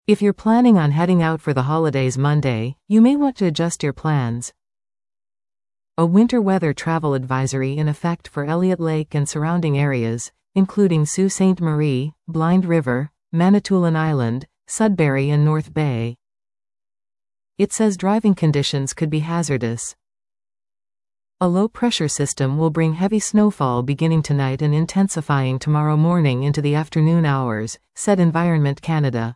If you're planning on heading out for the holidays Monday, you may want to adjust your plans. A winter weather travel advisory in effect for Elliott Lake and surrounding areas, including Sault Ste. Marie, Blind River, Manitoulin Island, Sudbury and North Bay. It says driving conditions could be hazardous. A low-pressure system will bring heavy snowfall beginning tonight and intensifying tomorrow morning into the afternoon hours, said Environment Canada.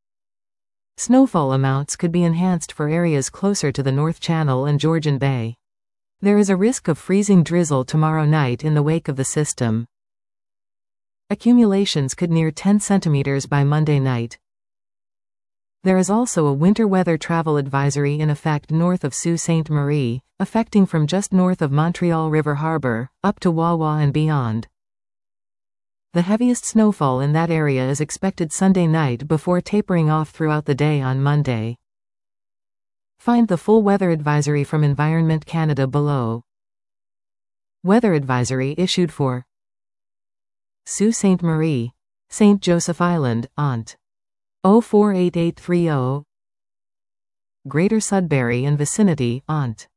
Snowfall amounts could be enhanced for areas closer to the North Channel and Georgian Bay. There is a risk of freezing drizzle tomorrow night in the wake of the system. Accumulations could near 10 centimeters by Monday night. There is also a winter weather travel advisory in effect north of Sault Ste. Marie, affecting from just north of Montreal River Harbor, up to Wawa and beyond. The heaviest snowfall in that area is expected Sunday night before tapering off throughout the day on Monday. Find the full weather advisory from Environment Canada below. Weather advisory issued for Sault Ste. Marie, St. Joseph Island, Ont. 048830. Greater Sudbury and vicinity, Ont.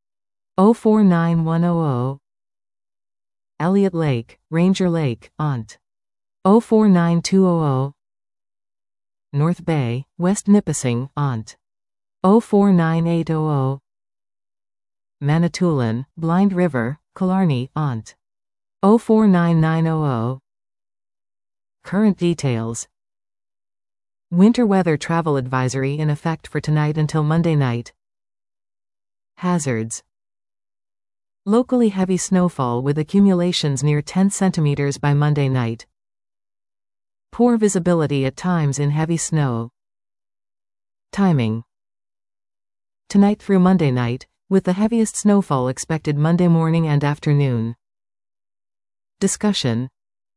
049100. Elliott Lake, Ranger Lake, Ont. 049200. North Bay, West Nipissing, Ont. 049800. Manitoulin, Blind River, Killarney, Ont. 049900. Current details. Winter weather travel advisory in effect for tonight until Monday night. Hazards. Locally heavy snowfall with accumulations near 10 centimeters by Monday night. Poor visibility at times in heavy snow. Timing. Tonight through Monday night, with the heaviest snowfall expected Monday morning and afternoon. Discussion.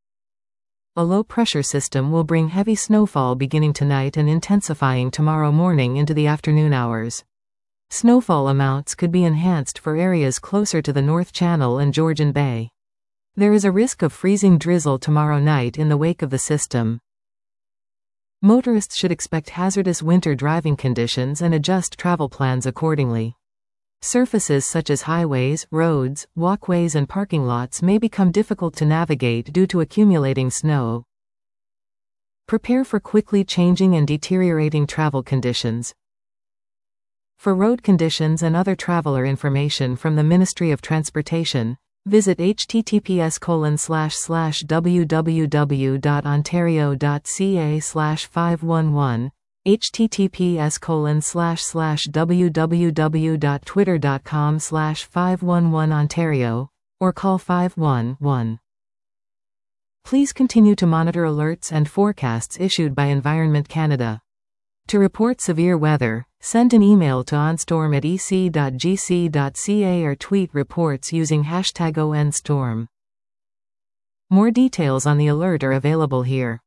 A low-pressure system will bring heavy snowfall beginning tonight and intensifying tomorrow morning into the afternoon hours. Snowfall amounts could be enhanced for areas closer to the North Channel and Georgian Bay. There is a risk of freezing drizzle tomorrow night in the wake of the system. Motorists should expect hazardous winter driving conditions and adjust travel plans accordingly. Surfaces such as highways, roads, walkways and parking lots may become difficult to navigate due to accumulating snow. Prepare for quickly changing and deteriorating travel conditions. For road conditions and other traveler information from the Ministry of Transportation, visit https://www.ontario.ca/511, https://www.twitter.com/511ontario, or call 511. Please continue to monitor alerts and forecasts issued by Environment Canada. To report severe weather, send an email to onstorm@ec.gc.ca or tweet reports using #ONStorm. More details on the alert are available here.